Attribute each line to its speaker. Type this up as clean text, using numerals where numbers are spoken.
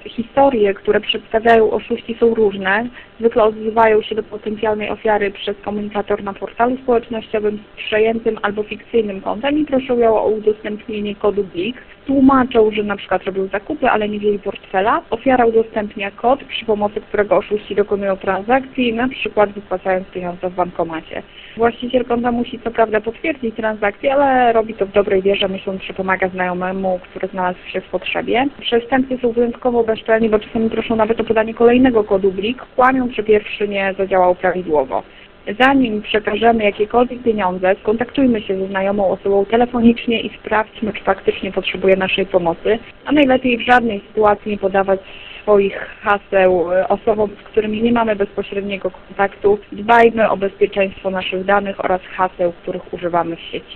Speaker 1: Historie, które przedstawiają oszuści, są różne. Zwykle odzywają się do potencjalnej ofiary przez komunikator na portalu społecznościowym z przejętym albo fikcyjnym kontem i proszą ją o udostępnienie kodu BLIK. Tłumaczą, że na przykład robią zakupy, ale nie wzięli portfela. Ofiara udostępnia kod, przy pomocy którego oszuści dokonują transakcji, na przykład wypłacając pieniądze w bankomacie. Właściciel konta musi co prawda potwierdzić transakcję, ale robi to w dobrej wierze, myśląc, że pomaga znajomemu, który znalazł się w potrzebie. Przestępcy są wyjątkowo bezczelni, bo czasami proszą nawet o podanie kolejnego kodu BLIK, kłamiąc, że pierwszy nie zadziałał prawidłowo. Zanim przekażemy jakiekolwiek pieniądze, skontaktujmy się ze znajomą osobą telefonicznie i sprawdźmy, czy faktycznie potrzebuje naszej pomocy, a najlepiej w żadnej sytuacji nie podawać swoich haseł osobom, z którymi nie mamy bezpośredniego kontaktu. Dbajmy o bezpieczeństwo naszych danych oraz haseł, których używamy w sieci.